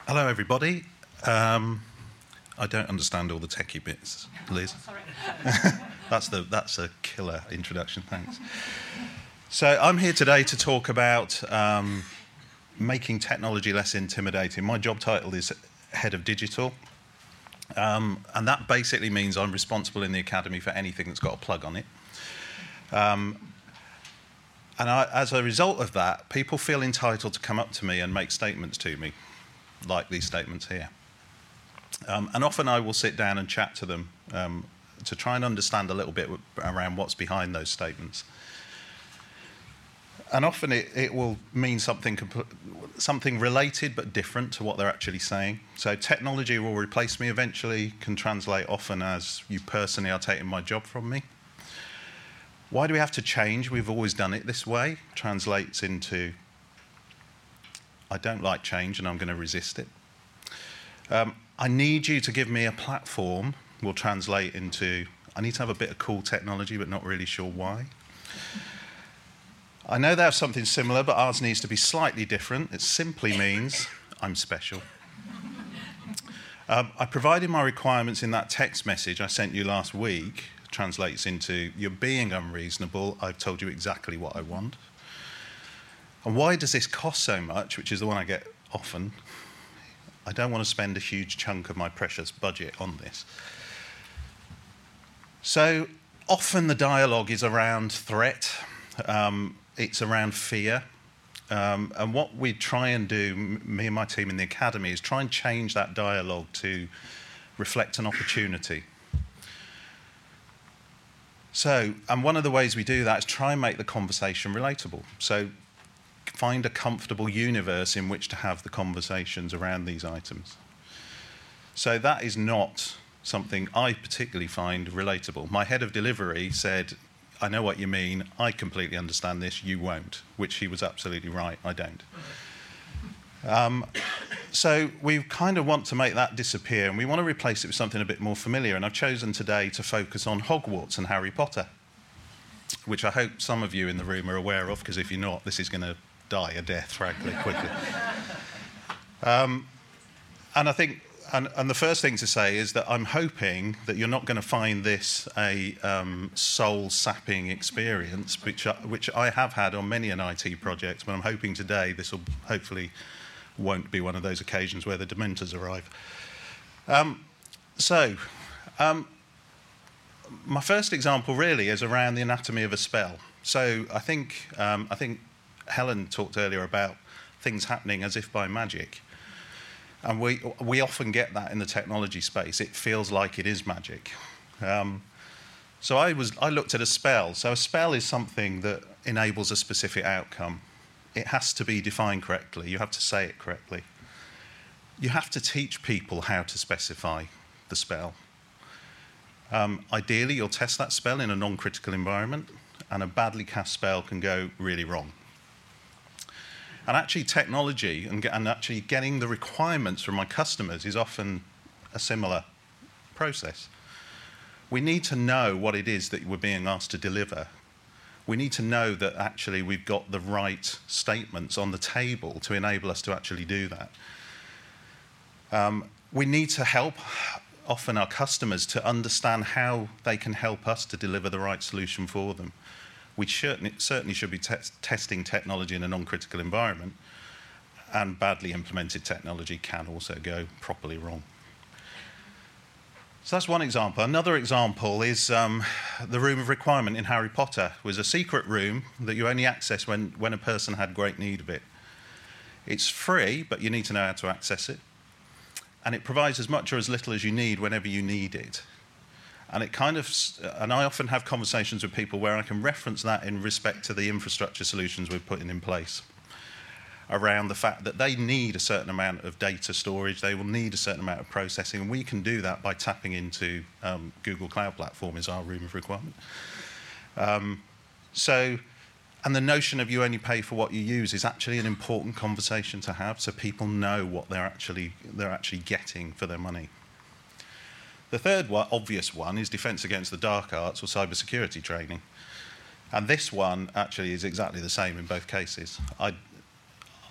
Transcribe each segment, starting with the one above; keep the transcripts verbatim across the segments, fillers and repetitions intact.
Hello, everybody. Um, I don't understand all the techie bits, Liz. Oh, sorry. that's the that's a killer introduction. Thanks. So I'm here today to talk about um, making technology less intimidating. My job title is Head of Digital, um, and that basically means I'm responsible in the academy for anything that's got a plug on it. Um, and I, as a result of that, people feel entitled to come up to me and make statements to me, like these statements here. Um, and often I will sit down and chat to them um, to try and understand a little bit around what's behind those statements. And often it, it will mean something, something related but different to what they're actually saying. So technology will replace me eventually can translate often as you personally are taking my job from me. Why do we have to change? We've always done it this way. Translates into I don't like change and I'm going to resist it. Um, I need you to give me a platform will translate into I need to have a bit of cool technology but not really sure why. I know they have something similar, but ours needs to be slightly different. It simply means I'm special. Um, I provided my requirements in that text message I sent you last week. Translates into you're being unreasonable. I've told you exactly what I want. And why does this cost so much, which is the one I get often? I don't want to spend a huge chunk of my precious budget on this. So often the dialogue is around threat. Um, it's around fear. Um, and what we try and do, me and my team in the academy, is try and change that dialogue to reflect an opportunity. So, and one of the ways we do that is try and make the conversation relatable. So find a comfortable universe in which to have the conversations around these items. So that is not something I particularly find relatable. My head of delivery said, I know what you mean, I completely understand this, you won't, which he was absolutely right, I don't. Um, so we kind of want to make that disappear, and we want to replace it with something a bit more familiar, and I've chosen today to focus on Hogwarts and Harry Potter, which I hope some of you in the room are aware of, because if you're not, this is going to die a death, frankly, quickly. Um, and I think, and, and the first thing to say is that I'm hoping that you're not going to find this a um, soul-sapping experience, which I, which I have had on many an I T project, but I'm hoping today this will hopefully won't be one of those occasions where the Dementors arrive. Um, so, um, my first example really is around the anatomy of a spell. So I think, um, I think Helen talked earlier about things happening as if by magic. And we, we often get that in the technology space. It feels like it is magic. Um, so I, was, I looked at a spell. So a spell is something that enables a specific outcome. It has to be defined correctly. You have to say it correctly. You have to teach people how to specify the spell. Um, ideally, you'll test that spell in a non-critical environment, and a badly cast spell can go really wrong. And actually, technology and, get, and actually getting the requirements from my customers is often a similar process. We need to know what it is that we're being asked to deliver. We need to know that actually we've got the right statements on the table to enable us to actually do that. Um, we need to help often our customers to understand how they can help us to deliver the right solution for them. We certainly, certainly should be te testing technology in a non-critical environment, and badly implemented technology can also go properly wrong. So that's one example. Another example is um, the room of requirement in Harry Potter. It was a secret room that you only access when, when a person had great need of it. It's free, but you need to know how to access it. And it provides as much or as little as you need whenever you need it. And it kind of, and I often have conversations with people where I can reference that in respect to the infrastructure solutions we're putting in place around the fact that they need a certain amount of data storage, they will need a certain amount of processing, and we can do that by tapping into um, Google Cloud Platform is our room of requirement. Um, so, and the notion of you only pay for what you use is actually an important conversation to have, so people know what they're actually, they're actually getting for their money. The third one, obvious one is defence against the dark arts or cybersecurity training. And this one actually is exactly the same in both cases. I,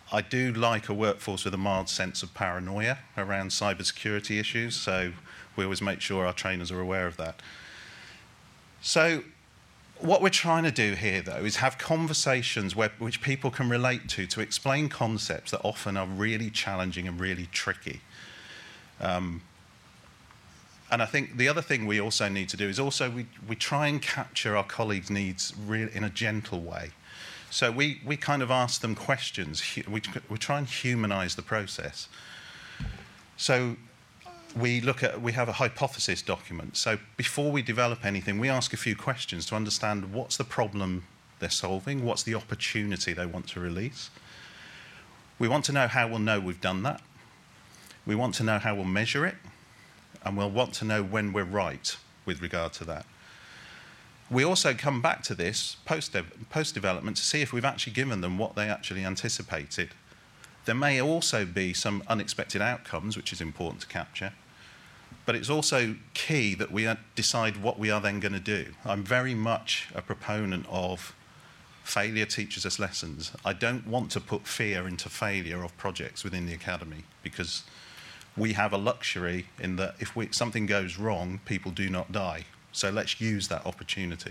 I do like a workforce with a mild sense of paranoia around cybersecurity issues, so we always make sure our trainers are aware of that. So what we're trying to do here, though, is have conversations where, which people can relate to, to explain concepts that often are really challenging and really tricky. Um, and I think the other thing we also need to do is also we, we try and capture our colleagues' needs really in a gentle way. So we, we kind of ask them questions. We, we try and humanize the process. So we look at, we have a hypothesis document. So before we develop anything, we ask a few questions to understand what's the problem they're solving, what's the opportunity they want to release. We want to know how we'll know we've done that. We want to know how we'll measure it, and we'll want to know when we're right with regard to that. We also come back to this post-development to see if we've actually given them what they actually anticipated. There may also be some unexpected outcomes, which is important to capture, but it's also key that we decide what we are then going to do. I'm very much a proponent of failure teaches us lessons. I don't want to put fear into failure of projects within the academy, because we have a luxury in that if we, something goes wrong, people do not die. So let's use that opportunity.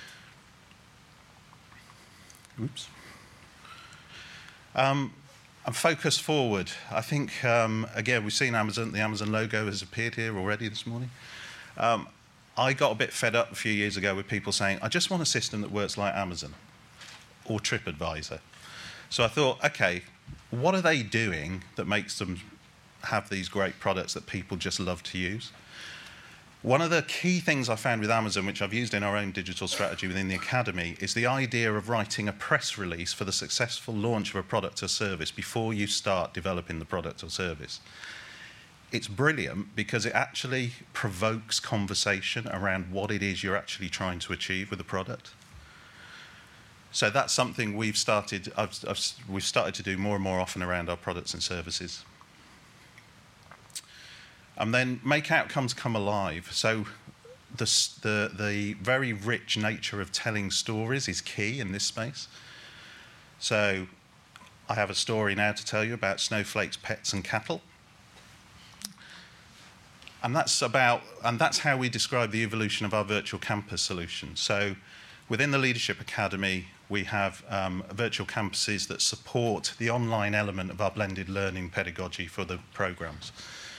Oops. Um, and focus forward. I think, um, again, we've seen Amazon. The Amazon logo has appeared here already this morning. Um, I got a bit fed up a few years ago with people saying, I just want a system that works like Amazon or TripAdvisor. So I thought, okay, what are they doing that makes them have these great products that people just love to use? One of the key things I found with Amazon, which I've used in our own digital strategy within the Academy, is the idea of writing a press release for the successful launch of a product or service before you start developing the product or service. It's brilliant because it actually provokes conversation around what it is you're actually trying to achieve with the product. So that's something we've started, I've, I've, we've started to do more and more often around our products and services. And then make outcomes come alive. So the, the, the very rich nature of telling stories is key in this space. So I have a story now to tell you about Snowflake's Pets and Cattle. And that's about, and that's how we describe the evolution of our virtual campus solution. So within the Leadership Academy, we have um, virtual campuses that support the online element of our blended learning pedagogy for the programs.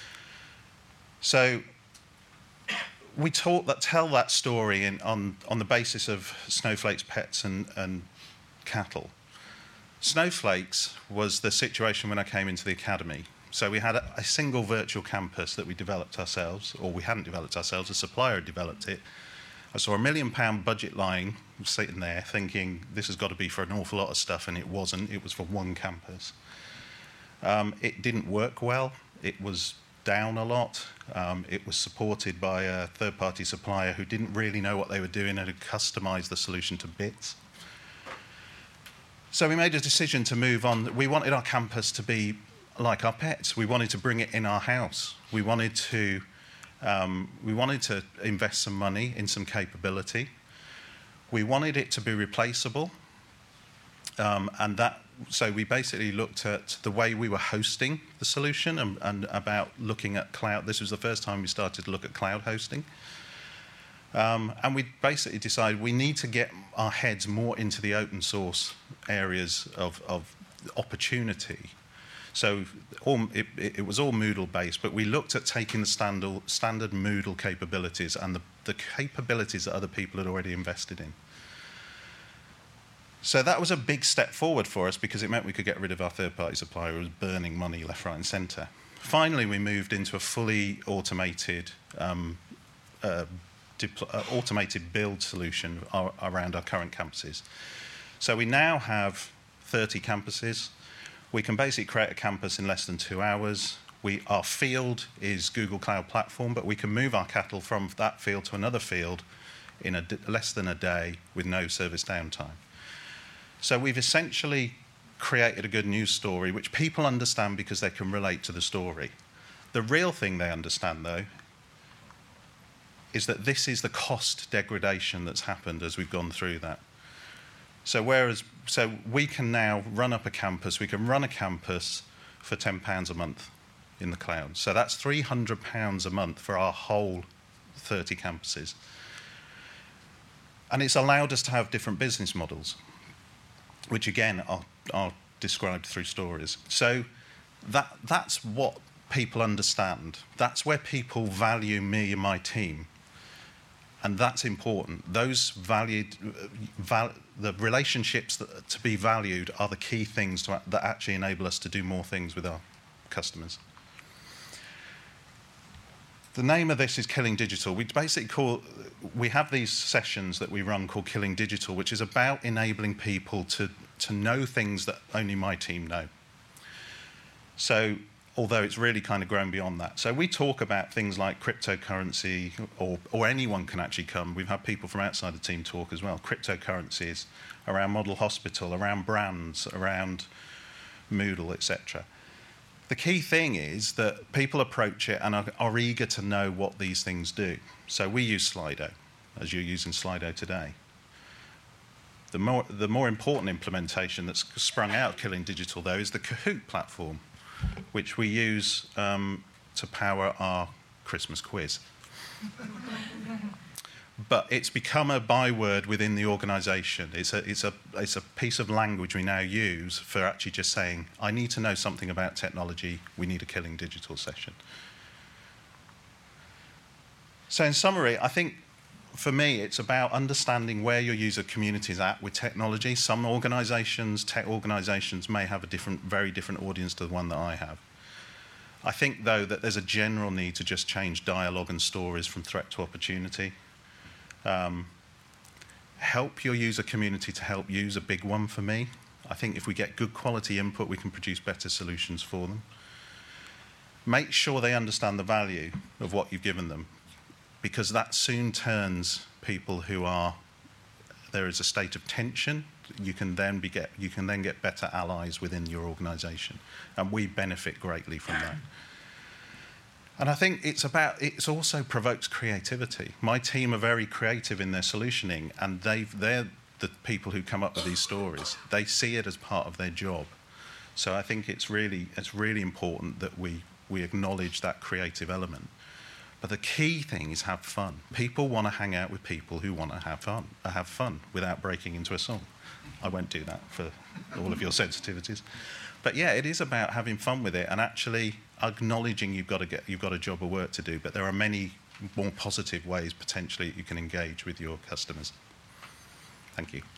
So we taught that, tell that story in, on, on the basis of Snowflake's Pets and, and Cattle. Snowflake's was the situation when I came into the Academy. So we had a, a single virtual campus that we developed ourselves, or we hadn't developed ourselves, a supplier had developed it. I saw a million pound budget line sitting there thinking this has got to be for an awful lot of stuff, and it wasn't. It was for one campus. Um, it didn't work well. It was down a lot. Um, it was supported by a third-party supplier who didn't really know what they were doing and had customized the solution to bits. So we made a decision to move on. We wanted our campus to be like our pets. We wanted to bring it in our house. We wanted to, um, we wanted to invest some money in some capability. We wanted it to be replaceable. Um, and that, so we basically looked at the way we were hosting the solution and, and about looking at cloud. This was the first time we started to look at cloud hosting. Um, and we basically decided we need to get our heads more into the open source areas of, of opportunity. So all, it, it was all Moodle based, but we looked at taking the standard, standard Moodle capabilities and the, the capabilities that other people had already invested in. So that was a big step forward for us because it meant we could get rid of our third-party supplier who was burning money left, right, and centre. Finally, we moved into a fully automated, um, uh, uh, automated build solution ar around our current campuses. So we now have thirty campuses. We can basically create a campus in less than two hours. We, our field is Google Cloud Platform, but we can move our cattle from that field to another field in a d less than a day with no service downtime. So we've essentially created a good news story which people understand because they can relate to the story. The real thing they understand, though, is that this is the cost degradation that's happened as we've gone through that. So whereas, so we can now run up a campus, we can run a campus for ten pounds a month in the cloud. So that's three hundred pounds a month for our whole thirty campuses. And it's allowed us to have different business models, which again are, are described through stories. So that, that's what people understand. That's where people value me and my team. And that's important. Those valued, val, the relationships that, to be valued are the key things to, that actually enable us to do more things with our customers. The name of this is Killing Digital. We basically call, we have these sessions that we run called Killing Digital, which is about enabling people to, to know things that only my team know. So, although it's really kind of grown beyond that. So we talk about things like cryptocurrency, or, or anyone can actually come. We've had people from outside the team talk as well. Cryptocurrencies, around Model Hospital, around brands, around Moodle, et cetera. The key thing is that people approach it and are, are eager to know what these things do. So we use Slido, as you're using Slido today. The more, the more important implementation that's sprung out of Killing Digital, though, is the Kahoot platform, which we use um, to power our Christmas quiz. But it's become a byword within the organisation. It's a, it's, a, it's a piece of language we now use for actually just saying, I need to know something about technology, we need a Killing Digital session. So in summary, I think for me, it's about understanding where your user community is at with technology. Some organisations, tech organisations, may have a different, very different audience to the one that I have. I think, though, that there's a general need to just change dialogue and stories from threat to opportunity. Um, help your user community to help you is a big one for me. I think if we get good quality input, we can produce better solutions for them. Make sure they understand the value of what you've given them, because that soon turns people who are, there is a state of tension, you can then be get, you can then get better allies within your organisation, and we benefit greatly from that. And I think it's about, it also provokes creativity. My team are very creative in their solutioning, and they've, they're the people who come up with these stories. They see it as part of their job. So I think it's really, it's really important that we, we acknowledge that creative element. But the key thing is have fun. People want to hang out with people who want to have fun, uh, have fun without breaking into a song. I won't do that for all of your sensitivities. But yeah, it is about having fun with it and actually acknowledging you've got to get, you've got a job of work to do. But there are many more positive ways potentially you can engage with your customers. Thank you.